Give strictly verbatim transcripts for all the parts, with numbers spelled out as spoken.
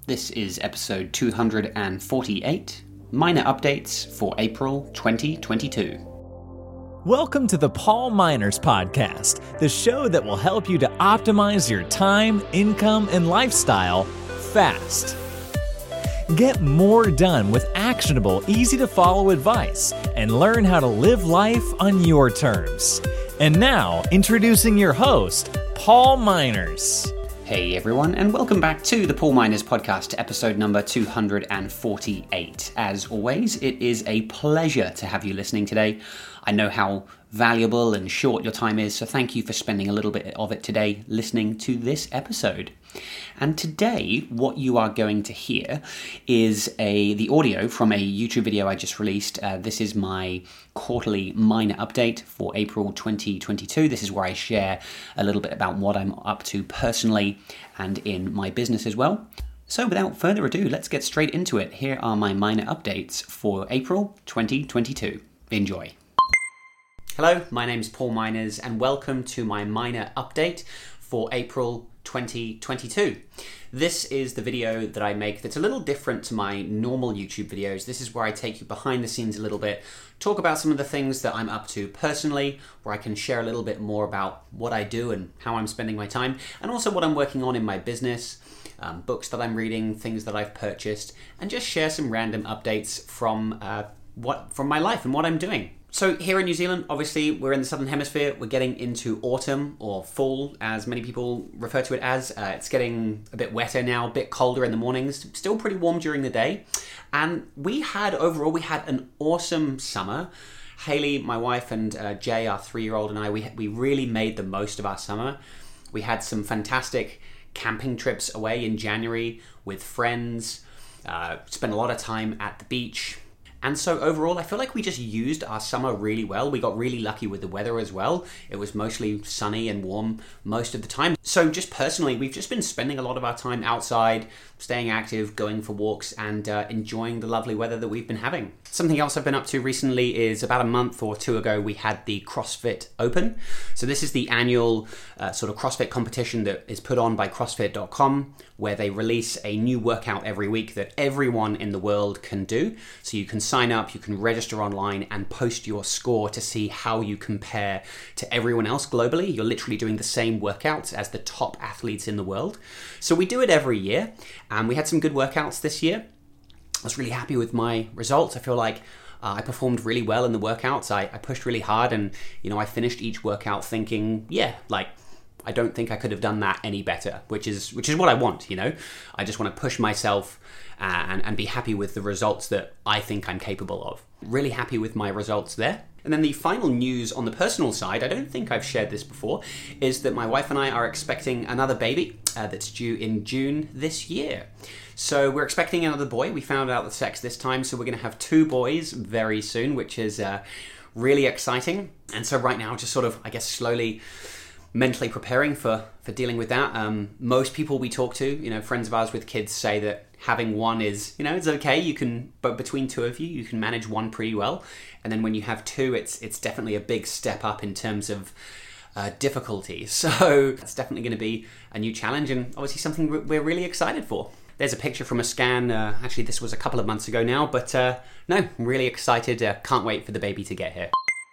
This is episode two hundred forty-eight, Minor Updates for April twenty twenty-two. Welcome to the Paul Miners Podcast, the show that will help you to optimize your time, income, and lifestyle fast. Get more done with actionable, easy-to-follow advice and learn how to live life on your terms. And now, introducing your host, Paul Miners. Hey everyone, and welcome back to the Paul Miners Podcast, episode number two hundred forty-eight. As always, it is a pleasure to have you listening today. I know how valuable and short your time is, so thank you for spending a little bit of it today listening to this episode. And today, what you are going to hear is a the audio from a YouTube video I just released. Uh, this is my quarterly minor update for April twenty twenty-two. This is where I share a little bit about what I'm up to personally and in my business as well. So without further ado, let's get straight into it. Here are my minor updates for April twenty twenty-two. Enjoy. Hello, my name's Paul Miners, and welcome to my minor update for April twenty twenty-two. This is the video that I make that's a little different to my normal YouTube videos. This is where I take you behind the scenes a little bit, talk about some of the things that I'm up to personally, where I can share a little bit more about what I do and how I'm spending my time, and also what I'm working on in my business, um, books that I'm reading, things that I've purchased, and just share some random updates from uh, what from my life and what I'm doing. So here in New Zealand, obviously, we're in the Southern Hemisphere. We're getting into autumn, or fall, as many people refer to it as. Uh, it's getting a bit wetter now, a bit colder in the mornings, still pretty warm during the day. And we had, overall, we had an awesome summer. Haley, my wife, and uh, Jay, our three-year-old, and I, we, we really made the most of our summer. We had some fantastic camping trips away in January with friends, uh, spent a lot of time at the beach. And so overall, I feel like we just used our summer really well. We got really lucky with the weather as well. It was mostly sunny and warm most of the time. So just personally, we've just been spending a lot of our time outside, staying active, going for walks, and uh, enjoying the lovely weather that we've been having. Something else I've been up to recently is about a month or two ago, we had the CrossFit Open. So this is the annual uh, sort of CrossFit competition that is put on by CrossFit dot com, where they release a new workout every week that everyone in the world can do. So you can sign up, you can register online and post your score to see how you compare to everyone else globally. You're literally doing the same workouts as the top athletes in the world. So we do it every year, and we had some good workouts this year. I was really happy with my results. I feel like uh, I performed really well in the workouts. I, I pushed really hard, and you know, I finished each workout thinking, yeah, like I don't think I could have done that any better, which is which is what I want, you know. I just want to push myself uh, and, and be happy with the results that I think I'm capable of. Really happy with my results there. And then the final news on the personal side, I don't think I've shared this before, is that my wife and I are expecting another baby uh, that's due in June this year. So we're expecting another boy. We found out the sex this time, so we're going to have two boys very soon, which is uh, really exciting. And so right now, just sort of, I guess, slowly mentally preparing for, for dealing with that. Um, most people we talk to, you know, friends of ours with kids say that having one is, you know, it's okay. You can, but between two of you, you can manage one pretty well. And then when you have two, it's it's definitely a big step up in terms of uh, difficulty. So that's definitely going to be a new challenge, and obviously something we're really excited for. There's a picture from a scan. Uh, actually, this was a couple of months ago now, but uh, no, I'm really excited. Uh, can't wait for the baby to get here.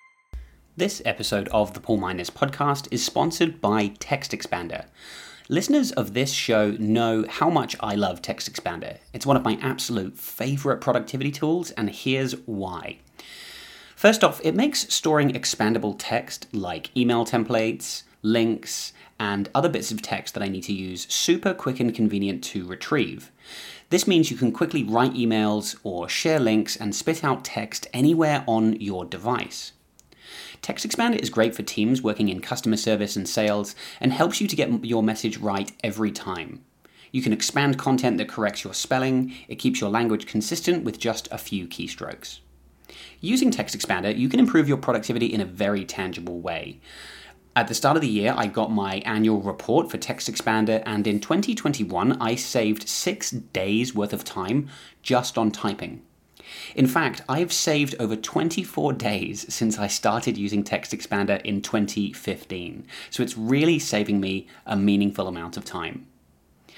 This episode of the Paul Miners Podcast is sponsored by TextExpander. Listeners of this show know how much I love TextExpander. It's one of my absolute favorite productivity tools, and here's why. First off, it makes storing expandable text like email templates, links, and other bits of text that I need to use super quick and convenient to retrieve. This means you can quickly write emails or share links and spit out text anywhere on your device. TextExpander is great for teams working in customer service and sales and helps you to get your message right every time. You can expand content that corrects your spelling. It keeps your language consistent with just a few keystrokes. Using TextExpander, you can improve your productivity in a very tangible way. At the start of the year, I got my annual report for TextExpander, and in twenty twenty-one, I saved six days worth of time just on typing. In fact, I've saved over twenty-four days since I started using TextExpander in twenty fifteen, so it's really saving me a meaningful amount of time.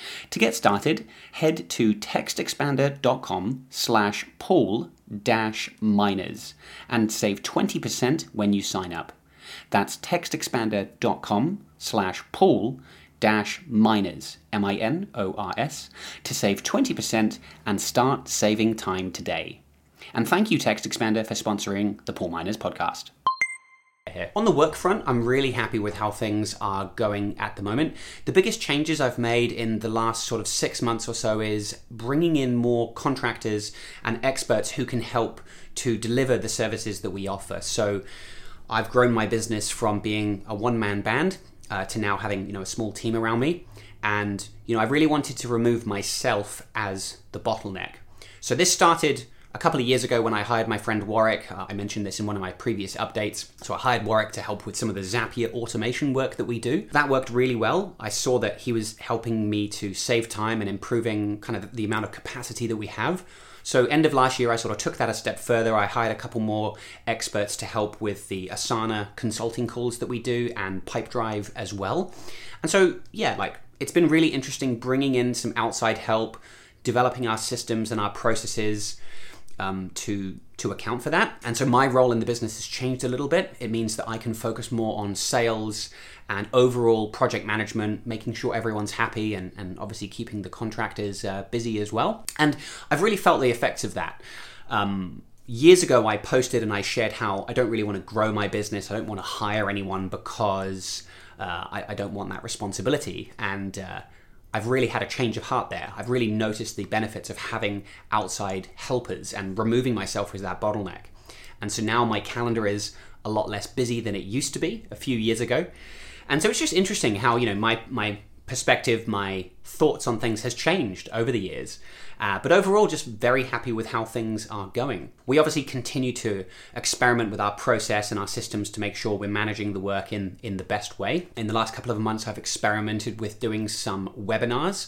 To get started, head to textexpander.com slash Paul dash miners and save twenty percent when you sign up. That's textexpander.com slash Paul dash miners, M I N O R S, to save twenty percent and start saving time today. And thank you, TextExpander, for sponsoring the Paul Miners podcast. On the work front, I'm really happy with how things are going at the moment. The biggest changes I've made in the last sort of six months or so is bringing in more contractors and experts who can help to deliver the services that we offer. So I've grown my business from being a one-man band uh, to now having, you know, a small team around me. And, you know, I really wanted to remove myself as the bottleneck. So this started a couple of years ago when I hired my friend Warwick. uh, I mentioned this in one of my previous updates. So I hired Warwick to help with some of the Zapier automation work that we do. That worked really well. I saw that he was helping me to save time and improving kind of the amount of capacity that we have. So end of last year, I sort of took that a step further. I hired a couple more experts to help with the Asana consulting calls that we do and Pipedrive as well. And so, yeah, like it's been really interesting bringing in some outside help, developing our systems and our processes Um, to to account for that. And so my role in the business has changed a little bit. It means that I can focus more on sales and overall project management, making sure everyone's happy and, and obviously keeping the contractors uh, busy as well. And I've really felt the effects of that. Um, years ago, I posted and I shared how I don't really want to grow my business. I don't want to hire anyone because uh, I, I don't want that responsibility. And uh, I've really had a change of heart there. I've really noticed the benefits of having outside helpers and removing myself as that bottleneck. And so now my calendar is a lot less busy than it used to be a few years ago. And so it's just interesting how, you know, my, my perspective, my thoughts on things has changed over the years. Uh, but overall, just very happy with how things are going. We obviously continue to experiment with our process and our systems to make sure we're managing the work in, in the best way. In the last couple of months, I've experimented with doing some webinars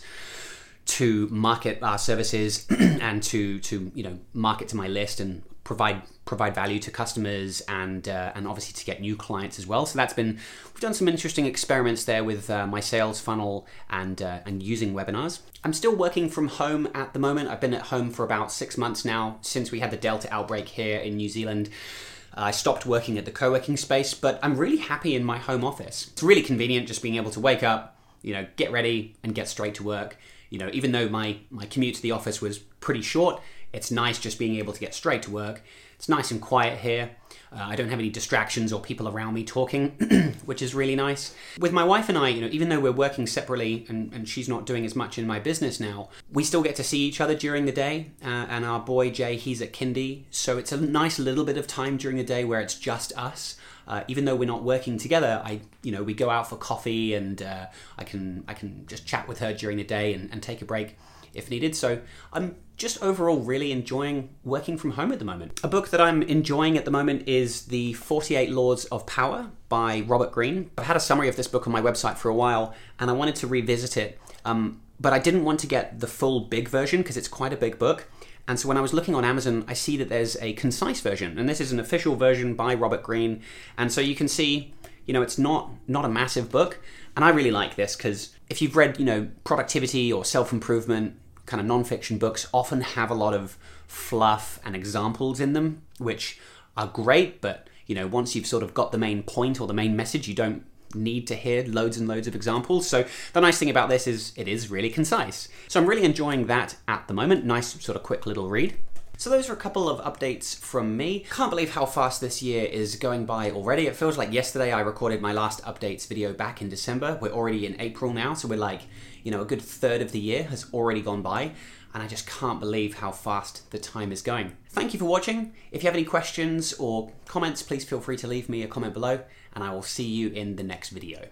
to market our services and to, to you know, market to my list and provide provide value to customers and uh, and obviously to get new clients as well. So that's been, we've done some interesting experiments there with uh, my sales funnel and uh, and using webinars. I'm still working from home at the moment. I've been at home for about six months now since we had the Delta outbreak here in New Zealand. I stopped working at the co-working space, but I'm really happy in my home office. It's really convenient just being able to wake up, you know, get ready and get straight to work. You know, even though my, my commute to the office was pretty short, it's nice just being able to get straight to work. It's nice and quiet here. Uh, I don't have any distractions or people around me talking, which is really nice. With my wife and I, you know, even though we're working separately and, and she's not doing as much in my business now, we still get to see each other during the day. Uh, and our boy Jay, he's at kindy. So it's a nice little bit of time during the day where it's just us. Uh, even though we're not working together, I, you know, we go out for coffee and uh, I can I can just chat with her during the day and, and take a break if needed. So I'm just overall really enjoying working from home at the moment. A book that I'm enjoying at the moment is The forty-eight Laws of Power by Robert Greene. I've had a summary of this book on my website for a while and I wanted to revisit it, um, but I didn't want to get the full big version because it's quite a big book. And so when I was looking on Amazon, I see that there's a concise version, and this is an official version by Robert Greene. And so you can see, you know, it's not not a massive book. And I really like this because if you've read, you know, productivity or self-improvement kind of non-fiction books often have a lot of fluff and examples in them, which are great. But, you know, once you've sort of got the main point or the main message, you don't need to hear loads and loads of examples. So the nice thing about this is it is really concise. So I'm really enjoying that at the moment. Nice sort of quick little read. So those are a couple of updates from me. Can't believe how fast this year is going by already. It feels like yesterday I recorded my last updates video back in December. We're already in April now, so we're like, you know, a good third of the year has already gone by. And I just can't believe how fast the time is going. Thank you for watching. If you have any questions or comments, please feel free to leave me a comment below, and I will see you in the next video.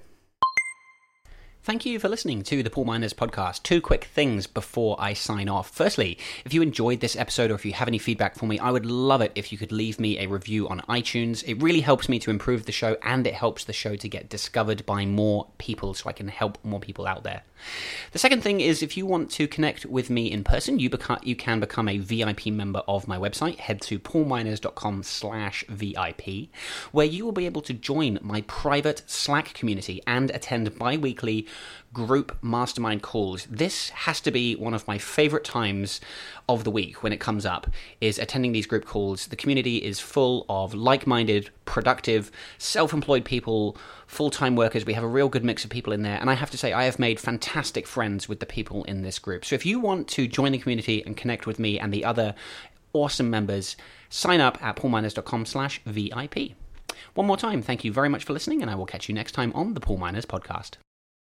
Thank you for listening to the Paul Miners podcast. Two quick things before I sign off. Firstly, if you enjoyed this episode or if you have any feedback for me, I would love it if you could leave me a review on iTunes. It really helps me to improve the show and it helps the show to get discovered by more people so I can help more people out there. The second thing is if you want to connect with me in person, you, beca- you can become a V I P member of my website. Head to paulminers.com slash VIP, where you will be able to join my private Slack community and attend bi-weekly group mastermind calls. This has to be one of my favorite times of the week when it comes up, is attending these group calls. The community is full of like-minded, productive, self-employed people, full-time workers. We have a real good mix of people in there, and I have to say I have made fantastic friends with the people in this group. So if you want to join the community and connect with me and the other awesome members, sign up at paulminers.com slash VIP. One more time, thank you very much for listening, and I will catch you next time on the Paul Miners Podcast.